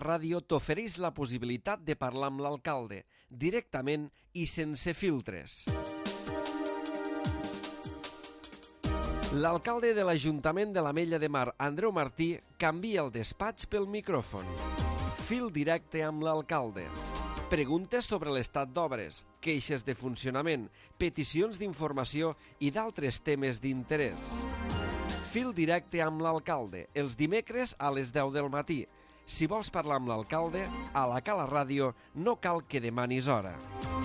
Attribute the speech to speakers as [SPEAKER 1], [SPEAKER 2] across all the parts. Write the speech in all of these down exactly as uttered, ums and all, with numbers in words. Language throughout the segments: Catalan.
[SPEAKER 1] Ràdio t'ofereix la possibilitat de parlar amb l'alcalde, directament i sense filtres. L'alcalde de l'Ajuntament de l'Ametlla de Mar, Andreu Martí, canvia el despatx pel micròfon. Fil directe amb l'alcalde. Preguntes sobre l'estat d'obres, queixes de funcionament, peticions d'informació i d'altres temes d'interès. Fil directe amb l'alcalde, els dimecres a les deu del matí. Si vols parlar amb l'alcalde, a la Cala Ràdio no cal que demanis hora.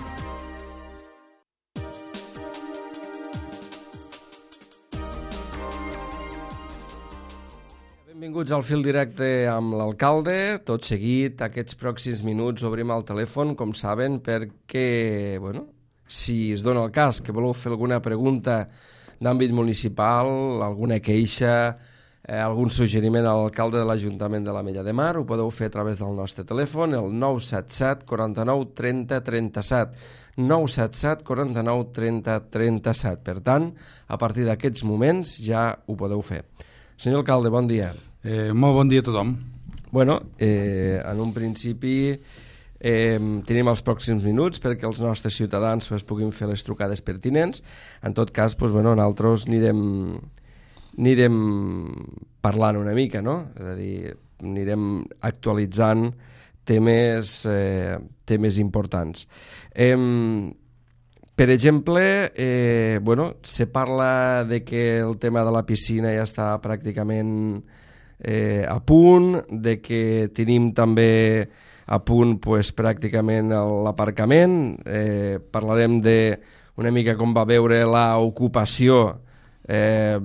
[SPEAKER 1] Benvinguts al Fil Directe amb l'alcalde. Tot seguit, aquests pròxims minuts obrim el telèfon, com saben, perquè, bueno, si es dona el cas que voleu fer alguna pregunta d'àmbit municipal, alguna queixa, eh, algun suggeriment a l'alcalde de l'Ajuntament de l'Ametlla de Mar, ho podeu fer a través del nostre telèfon, el nou set set, quaranta-nou, trenta, trenta-set. nou set set, quaranta-nou, trenta, trenta-set. Per tant, a partir d'aquests moments ja ho podeu fer. Senyor alcalde, bon dia.
[SPEAKER 2] Eh, molt bon dia a tothom.
[SPEAKER 1] Bueno, eh, en un principi eh, tenim els pròxims minuts perquè els nostres ciutadans pues, puguin fer les trucades pertinents. En tot cas, pues, bueno, nosaltres anirem, anirem parlant una mica, no? És a dir, anirem actualitzant temes, eh, temes importants. Eh, Per exemple, eh, bueno, se parla de que el tema de la piscina ja està pràcticament eh, a punt, de que tenim també a punt pues, pràcticament l'aparcament. Eh, parlarem de una mica com va veure l'ocupació eh,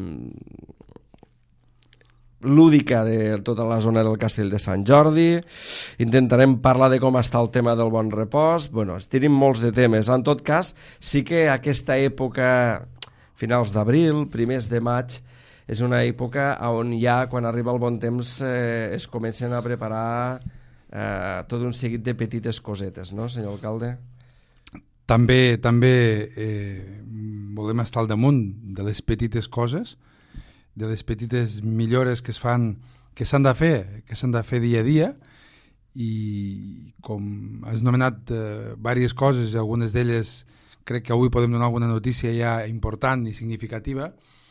[SPEAKER 1] lúdica de tota la zona del Castell de Sant Jordi. Intentarem parlar de com està el tema del bon repòs. Bueno, tenim molts de temes. En tot cas, sí que aquesta època, finals d'abril, primers de maig, és una època on ja, quan arriba el bon temps, eh, es comencen a preparar eh, tot un seguit de petites cosetes, no, senyor alcalde?
[SPEAKER 2] També, també eh, volem estar al damunt de les petites coses, de les petites millores que es fan, que s'han de fer, que s'han de fer dia a dia, i com has nomenat eh, diverses coses, algunes d'elles crec que avui podem donar alguna notícia ja important i significativa,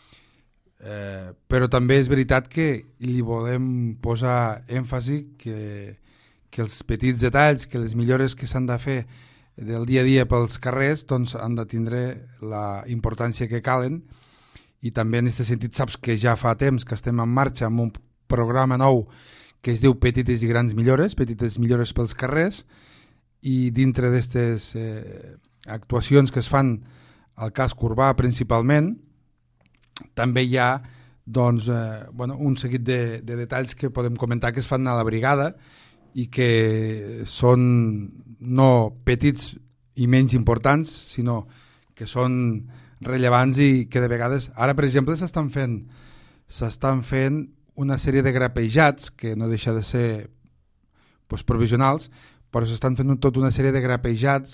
[SPEAKER 2] eh, però també és veritat que li volem posar èmfasi que, que els petits detalls, que les millores que s'han de fer del dia a dia pels carrers doncs han de tindre la importància que calen. I també en aquest sentit saps que ja fa temps que estem en marxa amb un programa nou que es diu Petites i Grans Millores, petites millores pels carrers, i dintre d'aquestes eh, actuacions que es fan al casc urbà principalment, també hi ha doncs, eh, bueno, un seguit de, de detalls que podem comentar que es fan a la brigada i que són no petits i menys importants, sinó que són rellevants i que de vegades, ara per exemple s'estan fent s'estan fent una sèrie de grapejats que no deixa de ser doncs, provisionals, però s'estan fent tota una sèrie de grapejats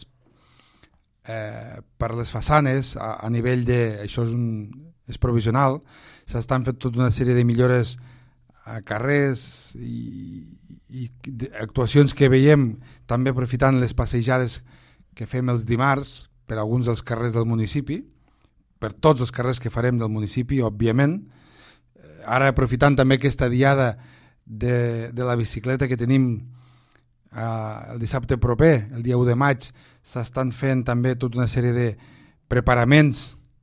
[SPEAKER 2] eh, per les façanes a, a nivell de, això és, un, és provisional, s'estan fent tota una sèrie de millores a carrers i, i actuacions que veiem també aprofitant les passejades que fem els dimarts per alguns dels carrers del municipi, per tots els carrers que farem del municipi, òbviament. Ara, aprofitant també aquesta diada de, de la bicicleta que tenim eh, el dissabte proper, el dia u de maig, s'estan fent també tota una sèrie de preparaments,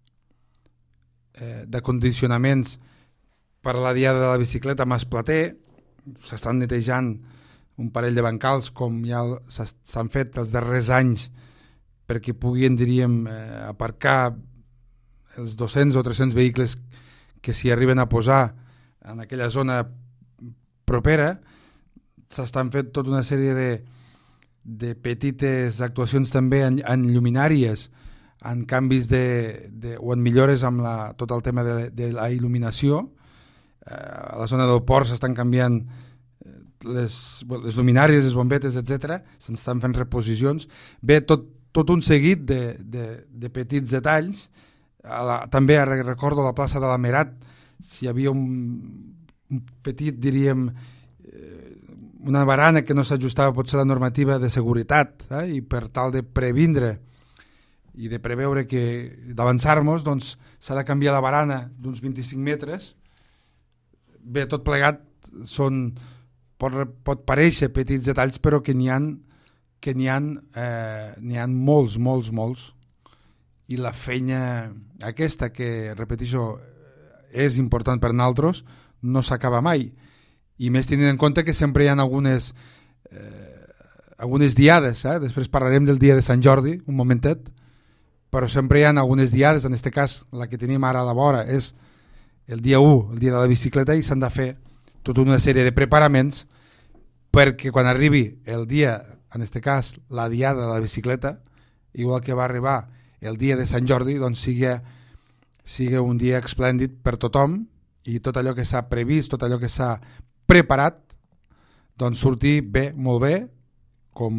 [SPEAKER 2] eh, d'acondicionaments per a la diada de la bicicleta a Masplater. S'estan netejant un parell de bancals, com ja s'han fet els darrers anys, perquè puguin, diríem, eh, aparcar els dos-cents o tres-cents vehicles que s'hi arriben a posar en aquella zona propera. S'estan fent tota una sèrie de, de petites actuacions també en, en lluminàries, en canvis de, de, o en millores amb la, tot el tema de, de la il·luminació. Eh, a la zona del port s'estan canviant les, les luminàries, les bombetes, etcètera. S'estan fent reposicions. Bé, tot, tot un seguit de, de, de petits detalls. A la, també recordo a la plaça de l'Amerat si hi havia un, un petit, diríem, eh, una barana que no s'ajustava potser a la normativa de seguretat, eh? I per tal de previndre i de preveure que d'avançar-nos, doncs s'ha de canviar la barana d'uns vint-i-cinc metres. Bé, tot plegat són, pot, pot parèixer petits detalls, però que n'hi ha, que n'hi ha, eh, n'hi ha molts, molts, molts. I la feina aquesta, que repeteixo, és important per nosaltres, no s'acaba mai. I més tenint en compte que sempre hi ha algunes, eh, algunes diades, eh? Després parlarem del dia de Sant Jordi, un momentet, però sempre hi ha algunes diades, en aquest cas la que tenim ara a la vora és el dia u, el dia de la bicicleta, i s'han de fer tota una sèrie de preparaments perquè quan arribi el dia, en aquest cas la diada de la bicicleta, igual que va arribar el dia de Sant Jordi, doncs sigui, sigui un dia esplèndid per tothom, i tot allò que s'ha previst, tot allò que s'ha preparat, doncs surti bé, molt bé, com,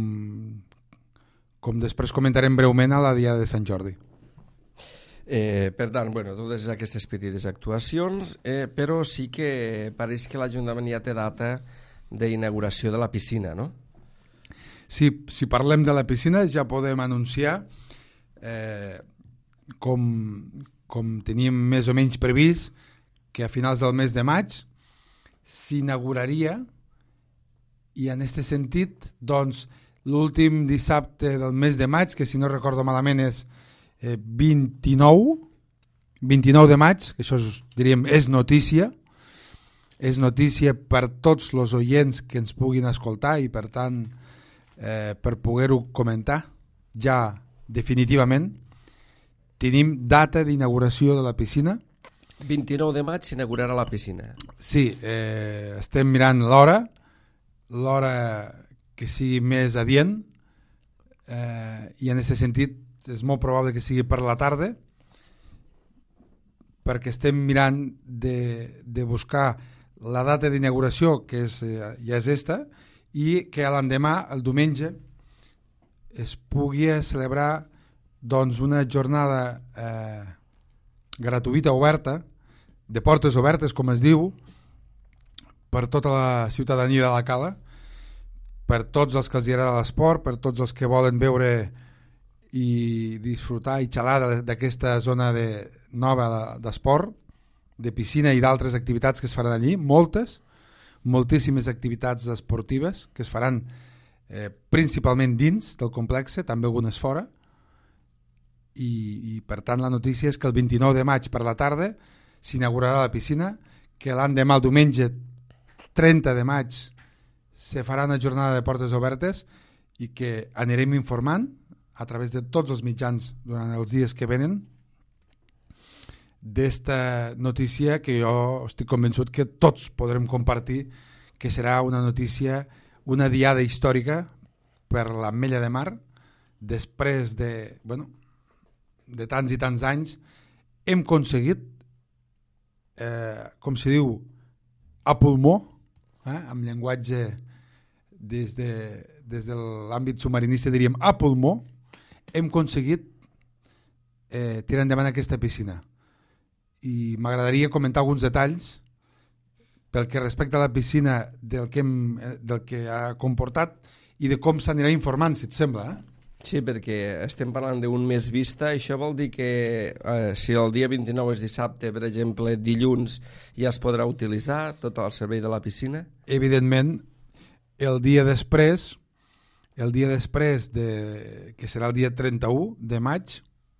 [SPEAKER 2] com després comentarem breument a la dia de Sant Jordi.
[SPEAKER 1] Eh, per tant, bueno, totes aquestes petites actuacions, eh, però sí que pareix que l'Ajuntament ja té data d'inauguració de la piscina, no?
[SPEAKER 2] Sí, si parlem de la piscina ja podem anunciar eh, com, com teníem més o menys previst que a finals del mes de maig s'inauguraria, i en aquest sentit, doncs, l'últim dissabte del mes de maig, que si no recordo malament és eh, vint-i-nou de maig, que això és, diríem, és notícia, és notícia per tots els oients que ens puguin escoltar i per tant eh, per poder-ho comentar ja definitivament. Tenim data d'inauguració de la piscina.
[SPEAKER 1] vint-i-nou de maig s'inaugurarà la piscina.
[SPEAKER 2] Sí, eh, estem mirant l'hora, l'hora que sigui més adient, eh, i en aquest sentit és molt probable que sigui per la tarda, perquè estem mirant de, de buscar la data d'inauguració, que és, eh, ja és esta, i que l'endemà, el diumenge, es pugui celebrar doncs, una jornada eh, gratuïta, oberta, de portes obertes, com es diu, per tota la ciutadania de la Cala, per tots els que els agrada l'esport, per tots els que volen veure i disfrutar i xalar d'aquesta zona de, nova d'esport, de piscina i d'altres activitats que es faran allí, moltes, moltíssimes activitats esportives que es faran eh, principalment dins del complex, també algunes fora, i, i per tant la notícia és que el vint-i-nou de maig per la tarda s'inaugurarà la piscina, que l'endemà el diumenge trenta de maig se farà una jornada de portes obertes i que anirem informant a través de tots els mitjans durant els dies que venen d'esta notícia que jo estic convençut que tots podrem compartir, que serà una notícia, una diada històrica per l'Ametlla de Mar. Després de, bueno, de tants i tants anys hem aconseguit, eh, com se diu, a pulmó, eh, amb llenguatge des de, des de l'àmbit submarinista diríem a pulmó, hem aconseguit eh, tirar endavant aquesta piscina. I m'agradaria comentar alguns detalls pel que respecta a la piscina del que, hem, del que ha comportat i de com s'anirà informant, si et sembla. Eh?
[SPEAKER 1] Sí, perquè estem parlant d'un mes vista, això vol dir que eh, si el dia vint-i-nou és dissabte, per exemple, dilluns ja es podrà utilitzar tot el servei de la piscina?
[SPEAKER 2] Evidentment, el dia després, el dia després de, que serà el dia trenta-u de maig,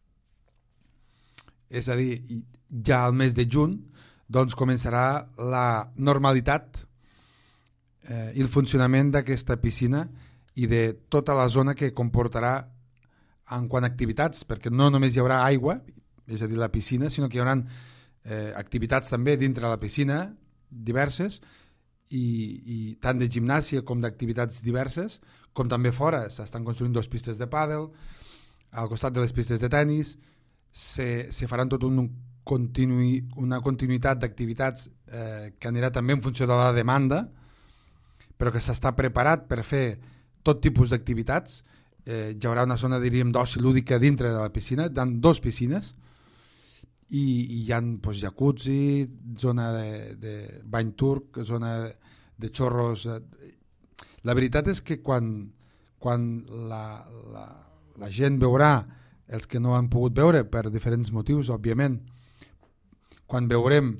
[SPEAKER 2] és a dir, ja al mes de juny, doncs començarà la normalitat eh, i el funcionament d'aquesta piscina i de tota la zona que comportarà en quant a activitats, perquè no només hi haurà aigua, és a dir, la piscina, sinó que hi haurà eh, activitats també dintre la piscina, diverses, i, i tant de gimnàsia com d'activitats diverses, com també fora. S'estan construint dues pistes de pàdel, al costat de les pistes de tennis, se, se faran tot un continui, una continuïtat d'activitats eh, que anirà també en funció de la demanda, però que s'està preparat per fer tot tipus d'activitats. Eh, hi haurà una zona, diríem, d'oci lúdica dintre de la piscina, hi ha dues piscines, i, i hi ha doncs, jacuzzi, zona de, de bany turc, zona de, de xorros, eh, La veritat és que quan, quan la, la, la gent veurà, els que no han pogut veure per diferents motius, òbviament, quan veurem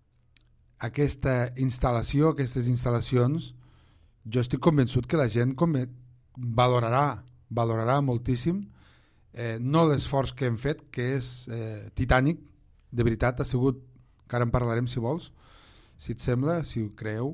[SPEAKER 2] aquesta instal·lació, aquestes instal·lacions, jo estic convençut que la gent valorarà, valorarà moltíssim eh, no l'esforç que hem fet, que és eh, titànic, de veritat, ha sigut, que ara en parlarem si vols, si et sembla, si ho creieu,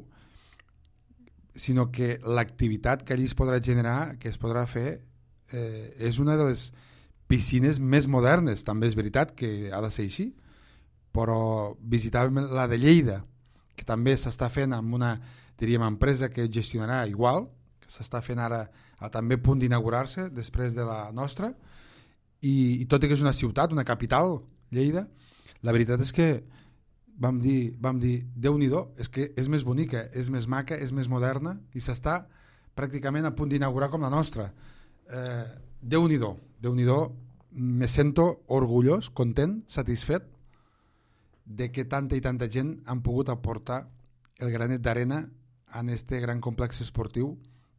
[SPEAKER 2] sinó que l'activitat que allí es podrà generar, que es podrà fer, eh, és una de les piscines més modernes. També és veritat que ha de ser així, però visitàvem la de Lleida, que també s'està fent amb una, diríem, empresa que gestionarà igual, que s'està fent ara a també punt d'inaugurar-se després de la nostra, i, i tot i que és una ciutat, una capital, Lleida, la veritat és que vam dir, vam dir Déu-n'hi-do, és que és més bonica, és més maca, és més moderna i s'està pràcticament a punt d'inaugurar com la nostra. Eh, Déu-n'hi-do, Déu-n'hi-do, me sento orgullós, content, satisfet de que tanta i tanta gent han pogut aportar el granet d'arena en este gran complex esportiu,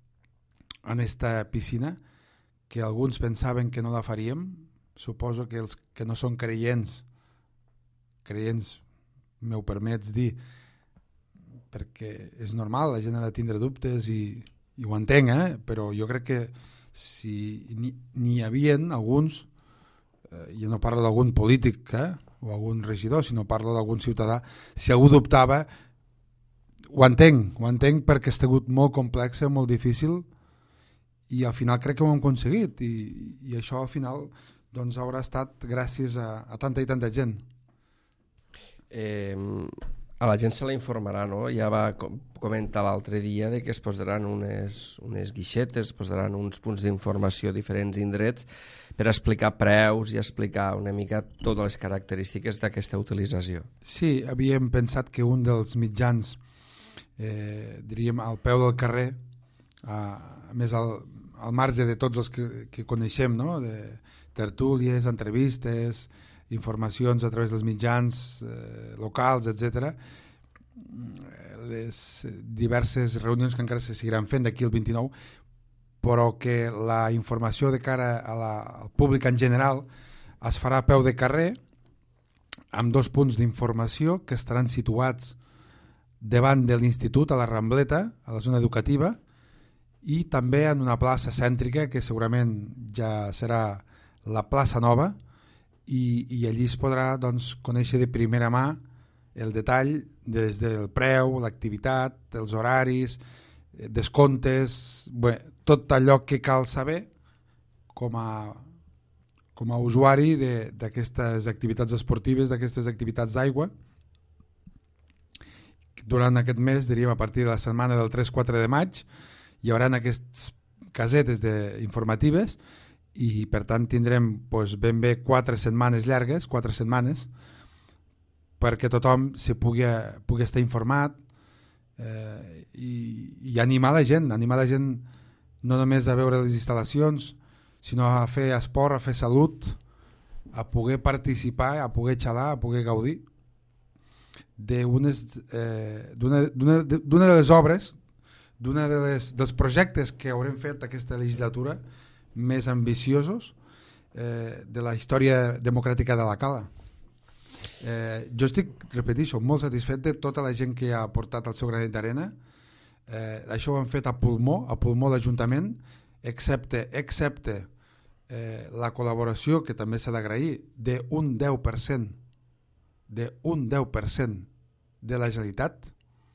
[SPEAKER 2] en esta piscina, que alguns pensaven que no la faríem. Suposo que els que no són creients, creients m'ho permets dir, perquè és normal, la gent ha de tindre dubtes i, i ho entenc, eh? Però jo crec que si n'hi havien alguns, eh, jo no parlo d'algun polític eh? o algun regidor, sinó parlo d'algun ciutadà, si algú dubtava, ho entenc, ho entenc perquè ha estat molt complex, molt difícil, i al final crec que ho hem aconseguit, i, i això al final doncs, haurà estat gràcies a, a tanta i tanta gent.
[SPEAKER 1] Eh, a la gent se la informarà, no? Ja va comentar l'altre dia de que es posaran unes, unes guixetes, es posaran uns punts d'informació a diferents indrets per explicar preus i explicar una mica totes les característiques d'aquesta utilització.
[SPEAKER 2] Sí, havíem pensat que un dels mitjans, eh, diríem, al peu del carrer, a més al, al marge de tots els que, que coneixem, no? De tertúlies, entrevistes, informacions a través dels mitjans eh, locals, etcètera, les diverses reunions que encara se seguiran fent d'aquí el vint-i-nou, però que la informació de cara a la, al públic en general es farà a peu de carrer amb dos punts d'informació que estaran situats davant de l'Institut, a la Rambleta, a la zona educativa, i també en una plaça cèntrica que segurament ja serà la plaça Nova, i, i allí es podrà doncs, conèixer de primera mà el detall des del preu, l'activitat, els horaris, descomptes, bé, tot allò que cal saber com a, com a usuari d'aquestes activitats esportives, d'aquestes activitats d'aigua. Durant aquest mes, diríem a partir de la setmana del tres quatre de maig, hi haurà aquestes casetes de, informatives, i per tant tindrem doncs, ben bé quatre setmanes llargues, quatre setmanes, perquè tothom se pugui, pugui estar informat eh, i, i animar la gent, animar la gent no només a veure les instal·lacions, sinó a fer esport, a fer salut, a poder participar, a poder xalar, a poder gaudir d'una eh, de les obres, d'un de les, dels projectes que haurem fet aquesta legislatura més ambiciosos eh, de la història democràtica de la Cala. Eh, jo estic, repeteixo, molt satisfet de tota la gent que ha aportat el seu granet d'arena. Eh, això ho han fet a pulmó, a pulmó l'Ajuntament, excepte, excepte eh, la col·laboració, que també s'ha d'agrair, d'un deu per cent d'un deu per cent de la Generalitat,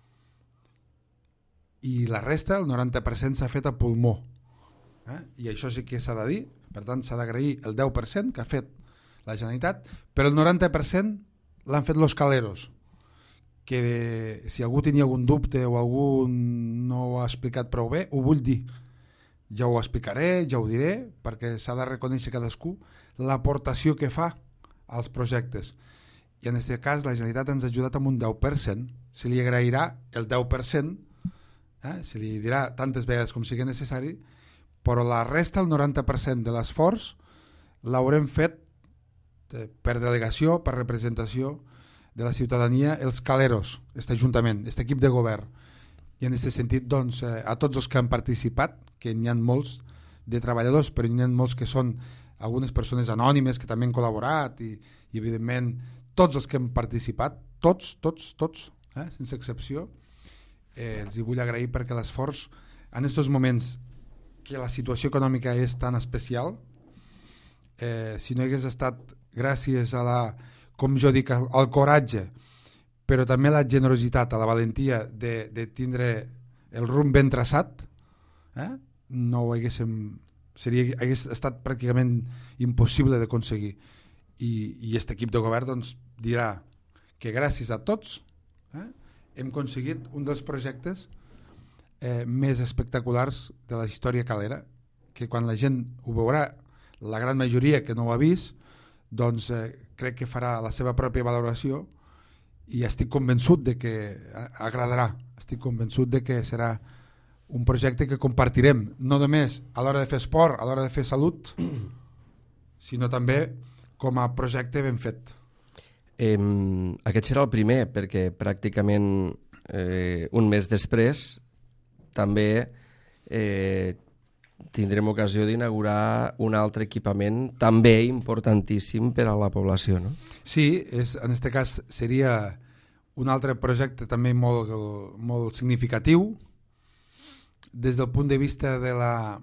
[SPEAKER 2] i la resta, el noranta per cent, s'ha fet a pulmó. Eh? I això sí que s'ha de dir, per tant s'ha d'agrair el deu per cent que ha fet la Generalitat, però el noranta per cent l'han fet los caleros, que si algú tenia algun dubte o algú no ho ha explicat prou bé, ho vull dir, ja ho explicaré, ja ho diré, perquè s'ha de reconèixer cadascú l'aportació que fa als projectes, i en aquest cas la Generalitat ens ha ajudat amb un deu per cent, se li agrairà el deu per cent, eh? se li dirà tantes vegades com sigui necessari, però la resta, el noranta per cent de l'esforç, l'haurem fet per delegació, per representació de la ciutadania, els caleros, aquest ajuntament, aquest equip de govern. I en aquest sentit, doncs, eh, a tots els que han participat, que n'hi ha molts de treballadors, però n'hi ha molts que són algunes persones anònimes que també han col·laborat i, i evidentment, tots els que han participat, tots, tots, tots, eh, sense excepció, eh, els hi vull agrair perquè l'esforç en aquests moments que la situació econòmica és tan especial, eh, si no hagués estat gràcies a la, com jo dic, al, al coratge, però també la generositat, a la valentia de, de tindre el rumb ben traçat, eh? no ho haguéssim, seria, hagués estat pràcticament impossible d'aconseguir. I, i aquest equip de govern doncs, dirà que gràcies a tots eh, hem aconseguit un dels projectes eh, més espectaculars de la història calera, que quan la gent ho veurà, la gran majoria que no ho ha vist, doncs eh, crec que farà la seva pròpia valoració i estic convençut de que agradarà, estic convençut de que serà un projecte que compartirem, no només a l'hora de fer esport, a l'hora de fer salut, sinó també com a projecte ben fet.
[SPEAKER 1] Eh, aquest serà el primer, perquè pràcticament eh, un mes després també eh, tindrem ocasió d'inaugurar un altre equipament també importantíssim per a la població, no?
[SPEAKER 2] Sí, és, en aquest cas seria un altre projecte també molt, molt significatiu des del punt de vista de la,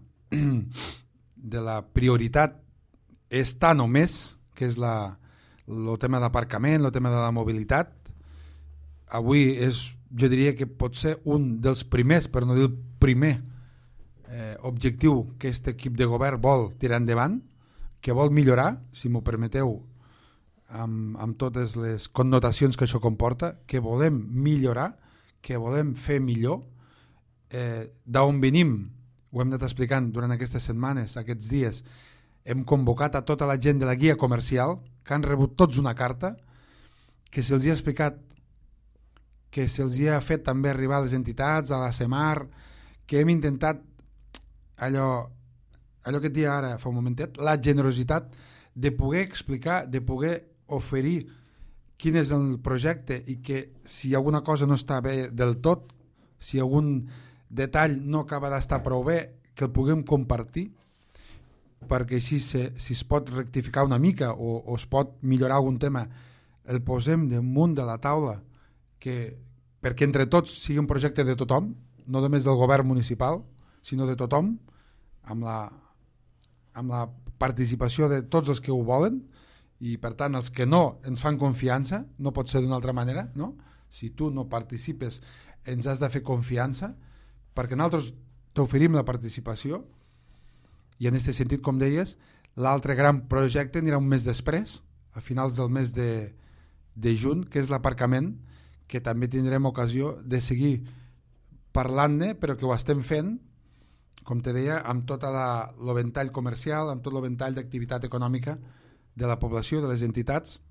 [SPEAKER 2] de la prioritat és tant o més, que és la, el tema d'aparcament, el tema de la mobilitat. Avui és, jo diria que pot ser un dels primers, per no dir el primer eh, objectiu que aquest equip de govern vol tirar endavant, que vol millorar, si m'ho permeteu, amb, amb totes les connotacions que això comporta, que volem millorar, que volem fer millor, eh, d'on venim, ho hem anat explicant durant aquestes setmanes, aquests dies, hem convocat a tota la gent de la guia comercial, que han rebut tots una carta, que se'ls ha explicat, que se'ls ha fet també arribar a les entitats, a la CEMAR, que hem intentat allò, allò que et dia ara fa un momentet, la generositat de poder explicar, de poder oferir quin és el projecte i que si alguna cosa no està bé del tot, si algun detall no acaba d'estar prou bé, que el puguem compartir, perquè així se, si es pot rectificar una mica o, o es pot millorar algun tema, el posem damunt de la taula, que, perquè entre tots sigui un projecte de tothom, no només del govern municipal, sinó de tothom, amb la, amb la participació de tots els que ho volen, i per tant els que no ens fan confiança, no pot ser d'una altra manera, no? Si tu no participes ens has de fer confiança perquè nosaltres t'oferim la participació i en aquest sentit, com deies, l'altre gran projecte anirà un mes després, a finals del mes de, de juny, que és l'aparcament, que també tindrem ocasió de seguir parlant-ne, però que ho estem fent, com te deia, amb tot el ventall comercial, amb tot el ventall d'activitat econòmica de la població, de les entitats,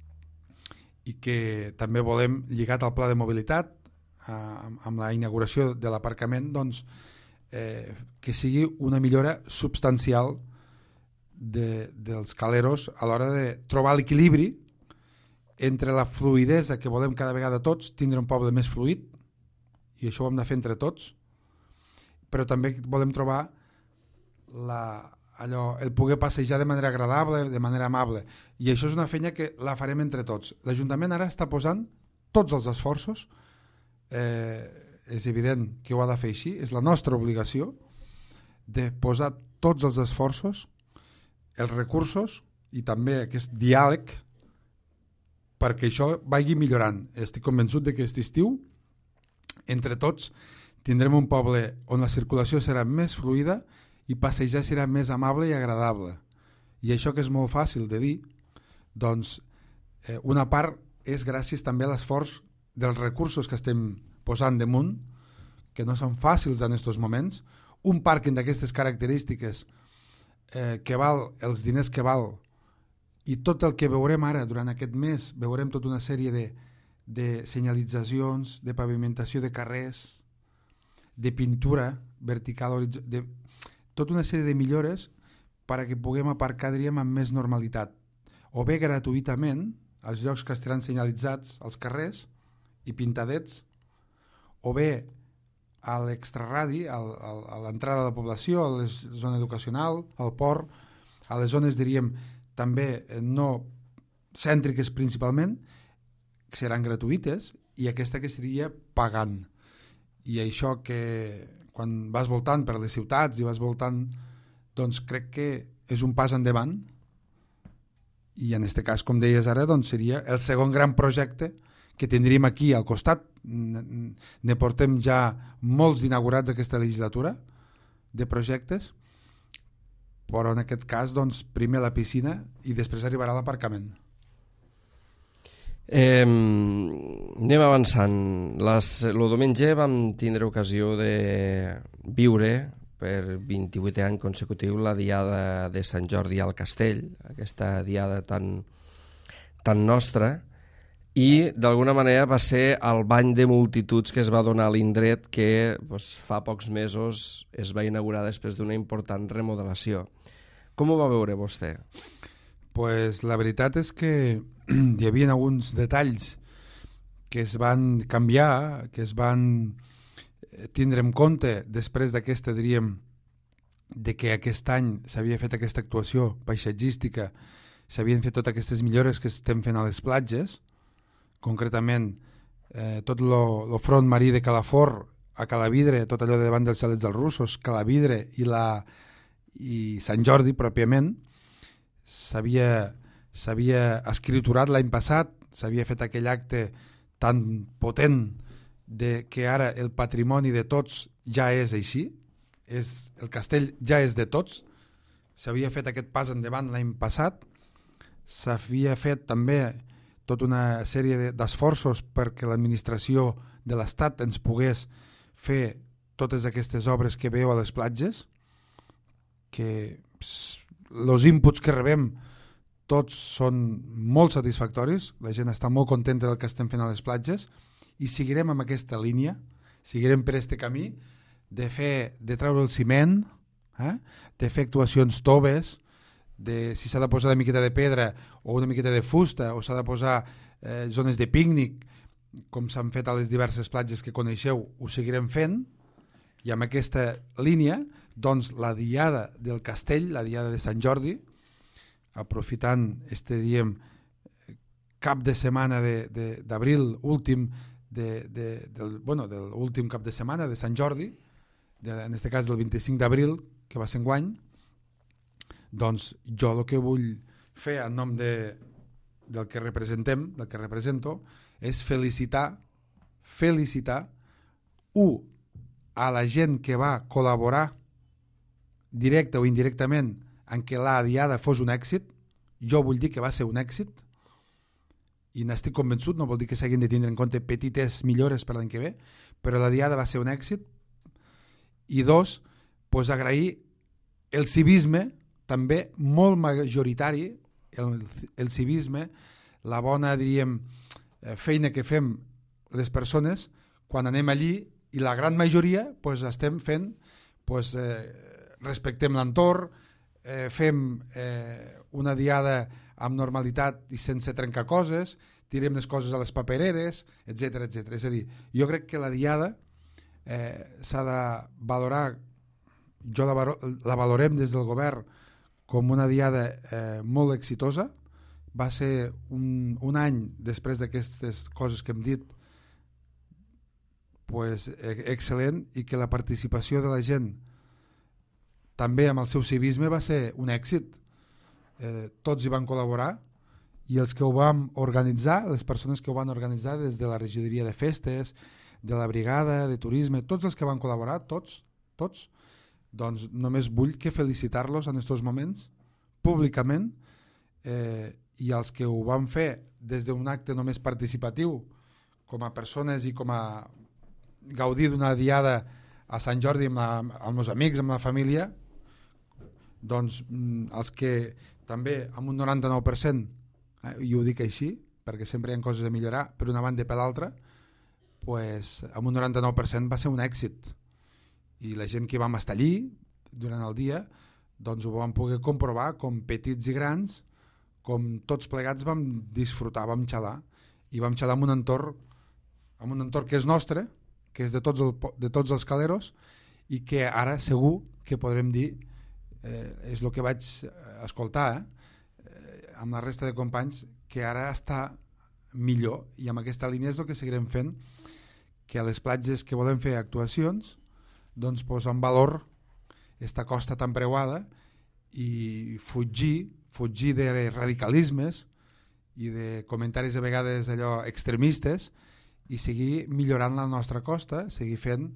[SPEAKER 2] i que també volem, lligat al pla de mobilitat, eh, amb la inauguració de l'aparcament, doncs, eh, que sigui una millora substancial de, dels caleros a l'hora de trobar l'equilibri entre la fluidesa que volem cada vegada tots, tindre un poble més fluid, i això ho hem de fer entre tots, però també volem trobar la, allò, el poder passejar de manera agradable, de manera amable, i això és una feina que la farem entre tots. L'Ajuntament ara està posant tots els esforços, eh, és evident que ho ha de fer així, és la nostra obligació de posar tots els esforços, els recursos i també aquest diàleg perquè això vagi millorant. Estic convençut de que aquest estiu, entre tots, tindrem un poble on la circulació serà més fluida i passejar serà més amable i agradable. I això que és molt fàcil de dir, doncs eh, una part és gràcies també a l'esforç dels recursos que estem posant damunt, que no són fàcils en aquests moments. Un pàrquing d'aquestes característiques eh, que val els diners que val, i tot el que veurem ara durant aquest mes, veurem tota una sèrie de, de senyalitzacions, de pavimentació de carrers, de pintura vertical, de tota una sèrie de millores perquè puguem aparcar, diríem, amb més normalitat, o bé gratuïtament als llocs que estaran senyalitzats als carrers i pintadets, o bé a l'extraradi, al, al, a l'entrada de la població, a la zona educacional, al port, a les zones, diríem, també no cèntriques principalment, que seran gratuïtes, i aquesta que seria pagant. I això que quan vas voltant per les ciutats i vas voltant, doncs crec que és un pas endavant, i en aquest cas, com deies ara, doncs seria el segon gran projecte que tindríem aquí al costat. Ne portem ja molts inaugurats aquesta legislatura de projectes, però en aquest cas doncs, primer la piscina i després arribarà l'aparcament.
[SPEAKER 1] Eh, anem avançant. Les, el diumenge vam tindre ocasió de viure per vint-i-vuitè any consecutiu la diada de Sant Jordi al Castell, aquesta diada tan, tan nostra, i d'alguna manera va ser el bany de multituds que es va donar a l'indret que doncs, fa pocs mesos es va inaugurar després d'una important remodelació. Com ho va veure vostè?
[SPEAKER 2] Pues la veritat és que hi havia alguns detalls que es van canviar, que es van tindre en compte després d'aquesta, diríem, de que aquest any s'havia fet aquesta actuació paisatgística, s'havien fet totes aquestes millores que estem fent a les platges, concretament eh, tot el front marí de Calafort a Calavidre, tot allò de davant dels Xalets dels Russos, Calavidre i, la, i Sant Jordi pròpiament, s'havia s'havia escriturat l'any passat, s'havia fet aquell acte tan potent de que ara el patrimoni de tots ja és així, és, el castell ja és de tots, s'havia fet aquest pas endavant l'any passat, s'havia fet també tota una sèrie d'esforços perquè l'administració de l'Estat ens pogués fer totes aquestes obres que veieu a les platges, que els inputs que rebem tots són molt satisfactoris, la gent està molt contenta del que estem fent a les platges, i seguirem amb aquesta línia, seguirem per aquest camí de fer, de treure el ciment, eh? de fer actuacions toves, de si s'ha de posar una miqueta de pedra o una miqueta de fusta, o s'ha de posar eh, zones de pícnic, com s'han fet a les diverses platges que coneixeu, ho seguirem fent, i amb aquesta línia, doncs la diada del castell, la diada de Sant Jordi, aprofitant este, diem, cap de setmana d'abril últim, de, de, del, bueno, de l'últim cap de setmana de Sant Jordi, de, en aquest cas del vint-i-cinc d'abril, que va ser enguany, doncs jo el que vull fer en nom de, del que representem, del que represento, és felicitar, felicitar, u, a la gent que va col·laborar directe o indirectament en què la diada fos un èxit. Jo vull dir que va ser un èxit i n'estic convençut, no vol dir que s'hagin de tindre en compte petites millores per l'any que ve, però la diada va ser un èxit. I dos, pues agrair el civisme també molt majoritari, el, el civisme, la bona, diríem, feina que fem les persones quan anem allí, i la gran majoria pues, estem fent, pues, eh, respectem l'entorn, eh, fem eh, una diada amb normalitat i sense trencar coses, tirem les coses a les papereres, etcètera, etcètera. És a dir, jo crec que la diada eh, s'ha de valorar, jo la, la valorem des del govern com una diada eh, molt exitosa. Va ser un, un any després d'aquestes coses que hem dit pues, excel·lent, i que la participació de la gent també amb el seu civisme va ser un èxit. Eh, tots hi van col·laborar, i els que ho vam organitzar, les persones que ho van organitzar des de la regidoria de festes, de la brigada, de turisme, tots els que van col·laborar, tots, tots, doncs només vull que felicitar-los en aquests moments, públicament, eh, i els que ho van fer des d'un acte només participatiu, com a persones i com a gaudir d'una diada a Sant Jordi amb, la, amb els meus amics, amb la família, doncs els que també amb un noranta-nou per cent, eh, i ho dic així perquè sempre hi ha coses a millorar per una banda i per l'altra, pues, amb un noranta-nou per cent va ser un èxit, i la gent que vam estar allí durant el dia doncs ho vam poder comprovar, com petits i grans, com tots plegats vam disfrutar, vam xalar, i vam xalar en un entorn, en un entorn que és nostre, que és de tots, el, de tots els caleros i que ara segur que podrem dir, eh, és el que vaig escoltar eh, amb la resta de companys, que ara està millor, i amb aquesta línia és el que seguirem fent, que a les platges que volem fer actuacions doncs posar en valor esta costa tan preuada i fugir, fugir de radicalismes i de comentaris a vegades allò extremistes i seguir millorant la nostra costa, seguir fent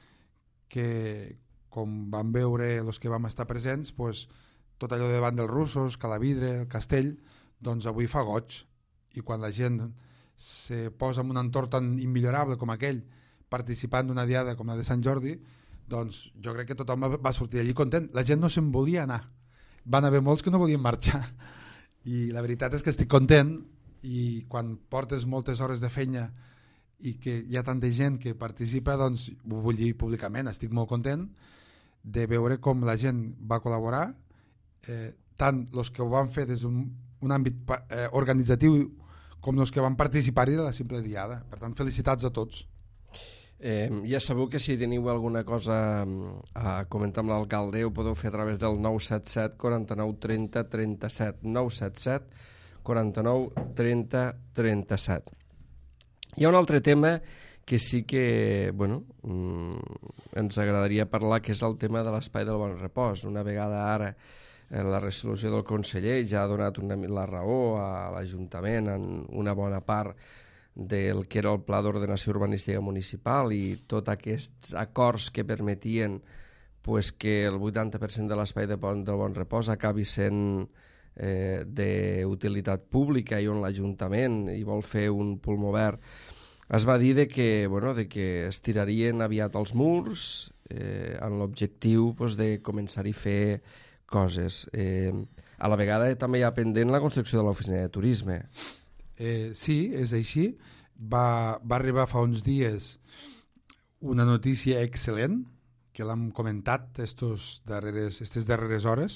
[SPEAKER 2] que, com vam veure els que vam estar presents, pues, tot allò davant dels russos, Calavidre, el Castell, doncs avui fa goig, i quan la gent se posa en un entorn tan immillorable com aquell, participant d'una diada com la de Sant Jordi, doncs jo crec que tothom va sortir allí content. La gent no se'n volia anar, van haver molts que no volien marxar, i la veritat és que estic content, i quan portes moltes hores de feina i que hi ha tanta gent que participa, doncs ho vull dir públicament, estic molt content de veure com la gent va col·laborar, eh, tant els que ho van fer des d'un un àmbit eh, organitzatiu com els que van participar-hi de la simple diada. Per tant, felicitats a tots.
[SPEAKER 1] Eh, ja sabeu que si teniu alguna cosa a comentar amb l'alcalde ho podeu fer a través del nou set set quaranta-nou trenta trenta-set, nou set set quaranta-nou trenta trenta-set. Hi ha un altre tema que sí que bueno, ens agradaria parlar, que és el tema de l'espai del bon repòs. Una vegada ara en la resolució del conseller ja ha donat una, la raó a l'Ajuntament en una bona part del que era el Pla d'Ordenació Urbanística Municipal i tots aquests acords que permetien pues, que el vuitanta per cent de l'espai de bon, del bon repòs acabi sent eh, d'utilitat pública i on l'Ajuntament hi vol fer un pulmó verd. Es va dir de que, bueno, de que es tirarien aviat els murs eh, en l'objectiu pues, de començar-hi a fer coses. Eh, a la vegada també hi ha pendent la construcció de l'oficina de turisme.
[SPEAKER 2] Eh, sí, és així. Va, va arribar fa uns dies una notícia excel·lent, que l'hem comentat estos darreres, estes darreres hores,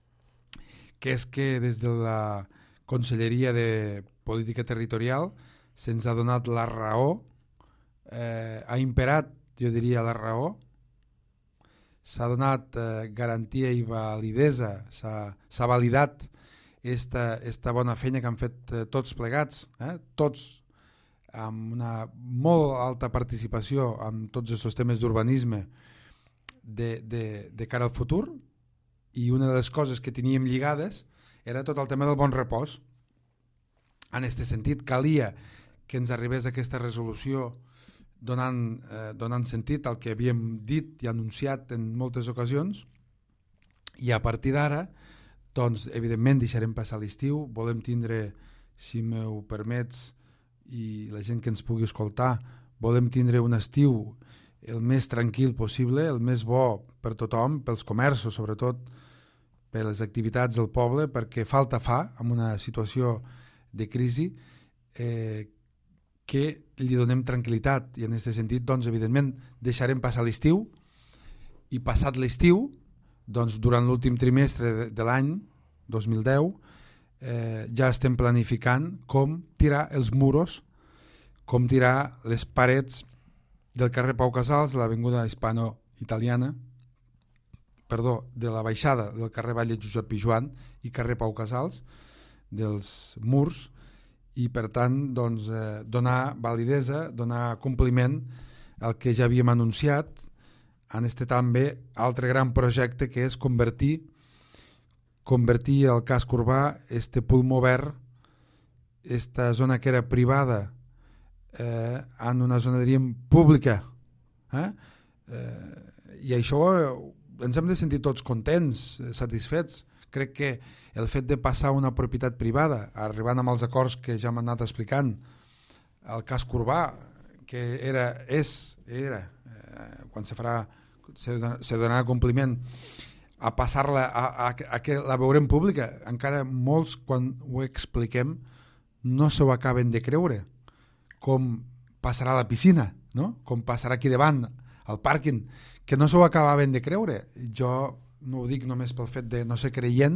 [SPEAKER 2] que és que des de la Conselleria de Política Territorial se'ns ha donat la raó, eh, ha imperat, jo diria, la raó, s'ha donat eh, garantia i validesa, s'ha validat esta, esta bona feina que han fet eh, tots plegats, eh, tots amb una molt alta participació en tots aquests temes d'urbanisme de, de, de cara al futur, i una de les coses que teníem lligades era tot el tema del bon repòs. En aquest sentit, calia que ens arribés aquesta resolució donant, eh, donant sentit al que havíem dit i anunciat en moltes ocasions, i a partir d'ara, doncs, evidentment, deixarem passar l'estiu, volem tindre, si m'ho permets, i la gent que ens pugui escoltar, volem tindre un estiu el més tranquil possible, el més bo per tothom, pels comerços, sobretot per les activitats del poble, perquè falta fa, en una situació de crisi, eh, que li donem tranquil·litat, i en aquest sentit, doncs, evidentment, deixarem passar l'estiu, i passat l'estiu, doncs, durant l'últim trimestre de, de l'any dos mil deu, eh, ja estem planificant com tirar els muros, com tirar les parets del carrer Pau Casals, de l'avinguda hispano-italiana, perdó, de la baixada del carrer Vall de Josep Pijuan i carrer Pau Casals, dels murs, i per tant doncs, eh, donar validesa, donar compliment al que ja havíem anunciat en este també altre gran projecte, que és convertir convertir el casc urbà, este pulmó verd, esta zona que era privada, eh, en una zona, diríem, pública. Eh? Eh, I això ens hem de sentir tots contents, satisfets. Crec que el fet de passar a una propietat privada, arribant amb els acords que ja m'han anat explicant, el casc urbà, que era, és, era, eh, quan se farà, se, se donarà compliment, a passar-la, a, a, a que la veurem pública. Encara molts, quan ho expliquem, no s'ho acaben de creure, com passarà a la piscina, no? Com passarà aquí davant, al pàrquing, que no s'ho acabaven de creure. Jo no ho dic només pel fet de no ser creient,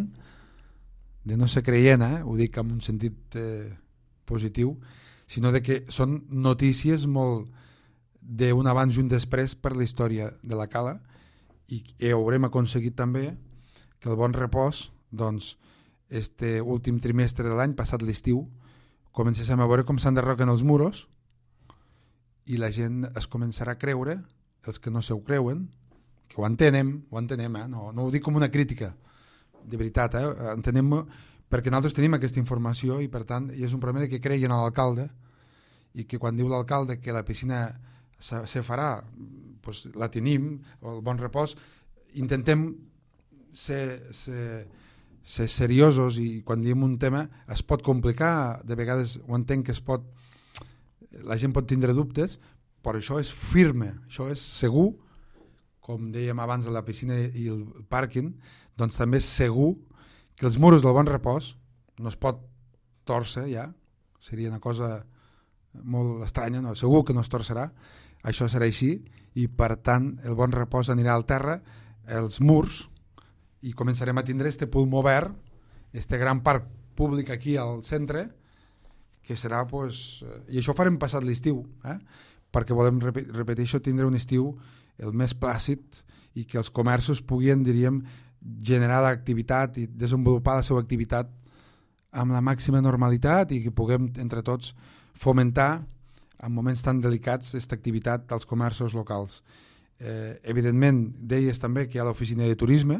[SPEAKER 2] de no ser creient, eh? Ho dic en un sentit eh, positiu, sinó de que són notícies molt d'un abans i un després per la història de la cala, i, i haurem aconseguit també que el Bon Repòs, doncs, este últim trimestre de l'any, passat l'estiu, comencem a veure com s'enderroquen els muros i la gent es començarà a creure, els que no se ho creuen, que ho entenem, ho entenem, eh? no, no ho dic com una crítica, de veritat, eh? entenem, perquè nosaltres tenim aquesta informació i per tant és un problema que creien a l'alcalde i que quan diu l'alcalde que la piscina se, se farà, doncs la tenim, o el Bon Repòs, intentem ser, ser, ser seriosos i quan diem un tema es pot complicar, de vegades ho entenc que es pot, la gent pot tindre dubtes, però això és firme, això és segur, com dèiem abans de la piscina i el pàrquing, doncs també és segur que els muros del Bon Repòs no es pot tòrcer ja, seria una cosa molt estranya, no? Segur que no es torcerà, això serà així, i per tant el Bon Repòs anirà al terra, els murs, i començarem a tindre este pulmó verd, este gran parc públic aquí al centre, que serà, pues, i això ho farem passat l'estiu, eh? perquè volem, repeteixo, tindre un estiu el més plàcid i que els comerços puguin, diríem, generar l'activitat i desenvolupar la seva activitat amb la màxima normalitat i que puguem entre tots fomentar en moments tan delicats aquesta activitat dels comerços locals. Eh, evidentment, deies també que hi ha l'oficina de turisme,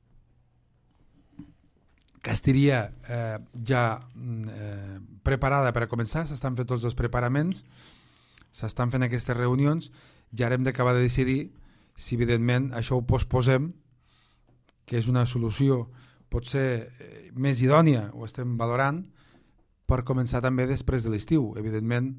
[SPEAKER 2] que estaria eh, ja eh, preparada per a començar, s'estan fent tots els preparaments, s'estan fent aquestes reunions, ja hem d'acabar de decidir si evidentment això ho posposem, que és una solució potser més idònia, ho estem valorant, per començar també després de l'estiu. Evidentment,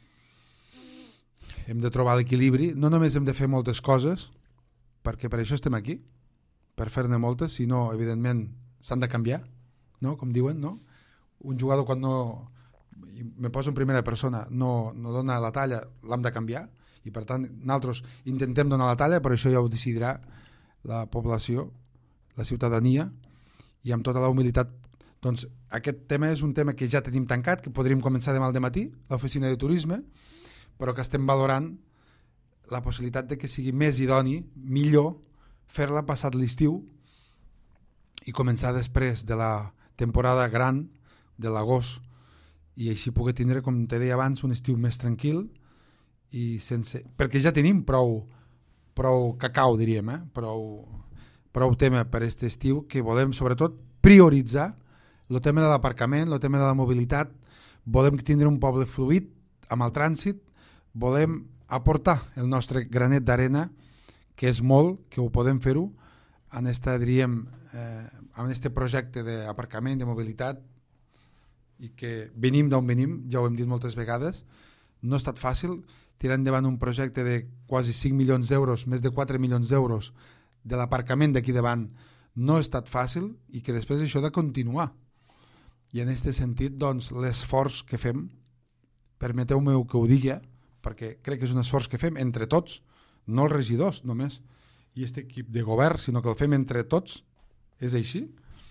[SPEAKER 2] hem de trobar l'equilibri, no només hem de fer moltes coses, perquè per això estem aquí, per fer-ne moltes, sinó, evidentment, s'han de canviar, no? Com diuen, no? Un jugador quan no, me poso en primera persona, no, no dona la talla, l'hem de canviar, i per tant nosaltres intentem donar la talla, però això ja ho decidirà la població, la ciutadania, i amb tota la humilitat. Doncs aquest tema és un tema que ja tenim tancat, que podríem començar demà al dematí, l'oficina de turisme, però que estem valorant la possibilitat de que sigui més idoni, millor, fer-la passat l'estiu i començar després de la temporada gran de l'agost, i així poder tindre, com te deia abans, un estiu més tranquil, i sense, perquè ja tenim prou, prou cacau, diríem, eh? prou, prou tema per aquest estiu, que volem sobretot prioritzar el tema de l'aparcament, el tema de la mobilitat, volem tindre un poble fluid amb el trànsit, volem aportar el nostre granet d'arena, que és molt, que ho podem fer-ho, en este, diríem, eh, en este projecte d'aparcament, de mobilitat, i que venim d'on venim, ja ho hem dit moltes vegades, no ha estat fàcil tirar endavant un projecte de quasi cinc milions d'euros, més de quatre milions d'euros de l'aparcament d'aquí davant, no ha estat fàcil i que després això ha de continuar. I en aquest sentit, doncs, l'esforç que fem, permeteu-me que ho digui, perquè crec que és un esforç que fem entre tots, no els regidors només, i aquest equip de govern, sinó que el fem entre tots, és així,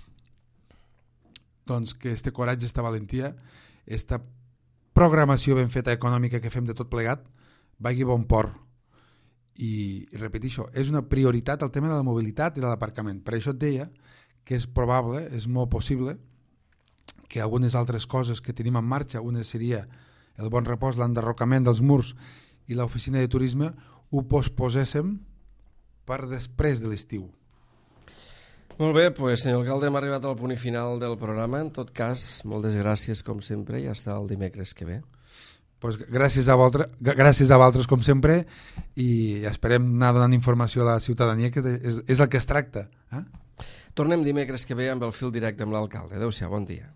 [SPEAKER 2] doncs que este coratge, esta valentia, esta programació ben feta econòmica que fem de tot plegat, vagi a bon port. I, i repeteixo, és una prioritat el tema de la mobilitat i de l'aparcament. Per això et deia que és probable, és molt possible, que algunes altres coses que tenim en marxa, una seria el Bon Repòs, l'enderrocament dels murs i l'oficina de turisme, ho posposéssim per després de l'estiu.
[SPEAKER 1] Molt bé, doncs, senyor alcalde, hem arribat al punt final del programa. En tot cas, moltes gràcies, com sempre, i hasta el dimecres que ve.
[SPEAKER 2] Pues gràcies a vosaltres, gràcies a vosaltres, com sempre, i esperem anar donant informació a la ciutadania, que és, és el que es tracta. Eh?
[SPEAKER 1] Tornem dimecres que ve amb el fil directe amb l'alcalde. Adéu-siau, bon dia.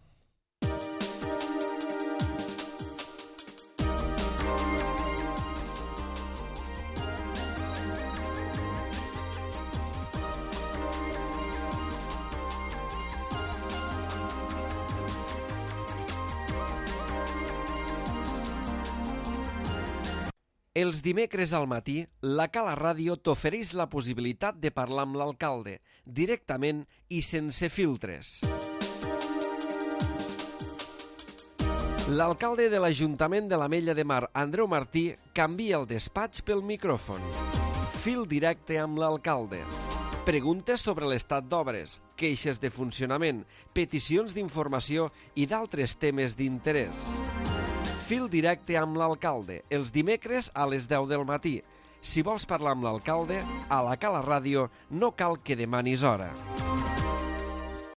[SPEAKER 1] Els dimecres al matí, la Cala Ràdio t'ofereix la possibilitat de parlar amb l'alcalde, directament i sense filtres. L'alcalde de l'Ajuntament de l'Ametlla de Mar, Andreu Martí, canvia el despatx pel micròfon. Fil directe amb l'alcalde. Preguntes sobre l'estat d'obres, queixes de funcionament, peticions d'informació i d'altres temes d'interès. Fil directe amb l'alcalde, els dimecres a les deu del matí. Si vols parlar amb l'alcalde, a la Cala Ràdio no cal que demanis hora.